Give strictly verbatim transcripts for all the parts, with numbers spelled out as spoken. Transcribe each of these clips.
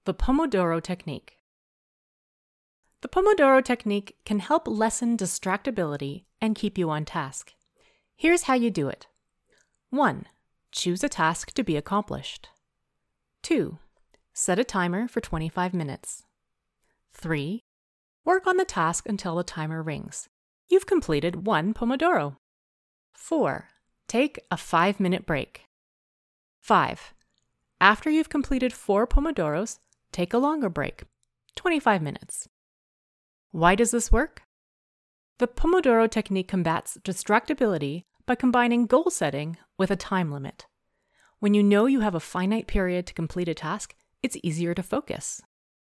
The Pomodoro Technique. The Pomodoro Technique can help lessen distractibility and keep you on task. Here's how you do it. one. Choose a task to be accomplished. two. Set a timer for twenty-five minutes. three. Work on the task until the timer rings. You've completed one Pomodoro. four. Take a five-minute break. five. After you've completed four Pomodoros, take a longer break, twenty-five minutes. Why does this work? The Pomodoro Technique combats distractibility by combining goal setting with a time limit. When you know you have a finite period to complete a task, it's easier to focus.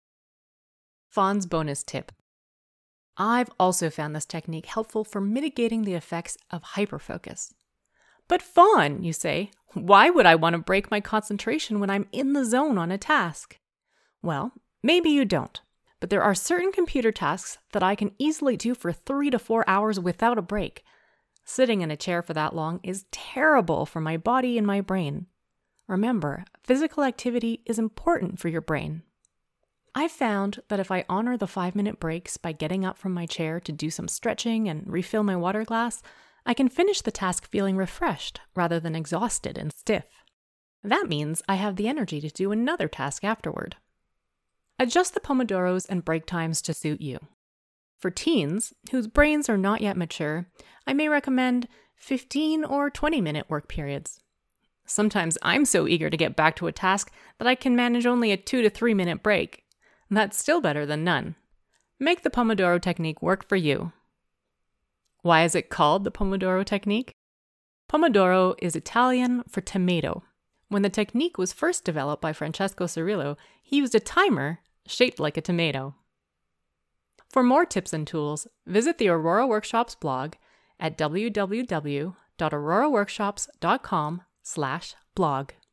Fawn's bonus tip. I've also found this technique helpful for mitigating the effects of hyperfocus. But Fawn, you say, why would I want to break my concentration when I'm in the zone on a task? Well, maybe you don't, but there are certain computer tasks that I can easily do for three to four hours without a break. Sitting in a chair for that long is terrible for my body and my brain. Remember, physical activity is important for your brain. I've found that if I honor the five-minute breaks by getting up from my chair to do some stretching and refill my water glass, I can finish the task feeling refreshed rather than exhausted and stiff. That means I have the energy to do another task afterward. Adjust the Pomodoros and break times to suit you. For teens, whose brains are not yet mature, I may recommend fifteen or twenty minute work periods. Sometimes I'm so eager to get back to a task that I can manage only a two to three minute break. That's still better than none. Make the Pomodoro Technique work for you. Why is it called the Pomodoro Technique? Pomodoro is Italian for tomato. When the technique was first developed by Francesco Cirillo, he used a timer shaped like a tomato. For more tips and tools, visit the Aurora Workshops blog at w w w dot aurora workshops dot com slash blog.